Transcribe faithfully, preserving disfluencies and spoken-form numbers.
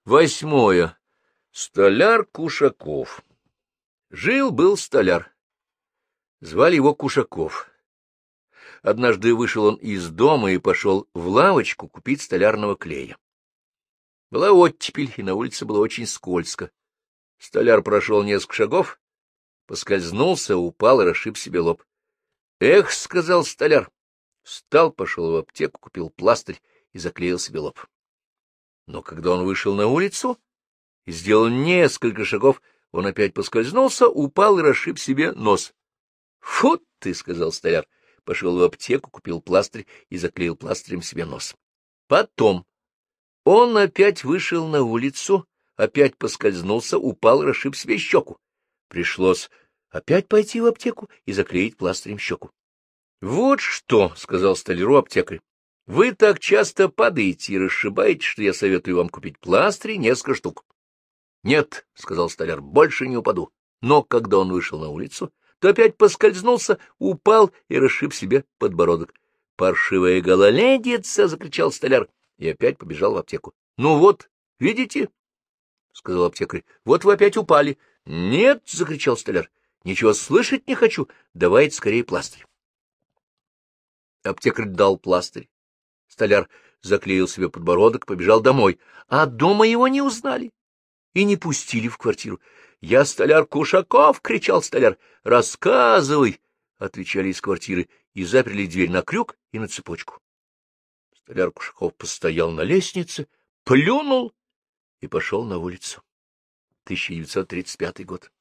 Восьмое. Столяр Кушаков. Жил-был столяр. Звали его Кушаков. Однажды вышел он из дома и пошел в лавочку купить столярного клея. Была оттепель, и на улице было очень скользко. Столяр прошел несколько шагов, поскользнулся, упал и расшиб себе лоб. — Эх, — сказал столяр. Встал, пошел в аптеку, купил пластырь и заклеил себе лоб. Но когда он вышел на улицу и сделал несколько шагов, он опять поскользнулся, упал и расшиб себе нос. — Фу ты, — сказал столяр, пошел в аптеку, купил пластырь и заклеил пластырем себе нос. Потом он опять вышел на улицу, опять поскользнулся, упал и расшиб себе щеку. Пришлось опять пойти в аптеку и заклеить пластырем щеку. — Вот что, — сказал столяру аптекарь, — вы так часто падаете и расшибаете, что я советую вам купить пластырь несколько штук. — Нет, — сказал столяр, — больше не упаду. Но когда он вышел на улицу, то опять поскользнулся, упал и расшиб себе подбородок. — Паршивая гололедица! — закричал столяр и опять побежал в аптеку. — Ну вот, видите? — сказал аптекарь. — Вот вы опять упали. — Нет! — закричал столяр. — Ничего слышать не хочу. Давайте скорее пластырь. Аптекарь дал пластырь. Столяр заклеил себе подбородок, побежал домой, а дома его не узнали и не пустили в квартиру. — Я столяр Кушаков! — кричал столяр. — Рассказывай! — отвечали из квартиры и заперли дверь на крюк и на цепочку. Столяр Кушаков постоял на лестнице, плюнул и пошел на улицу. тысяча девятьсот тридцать пятый год.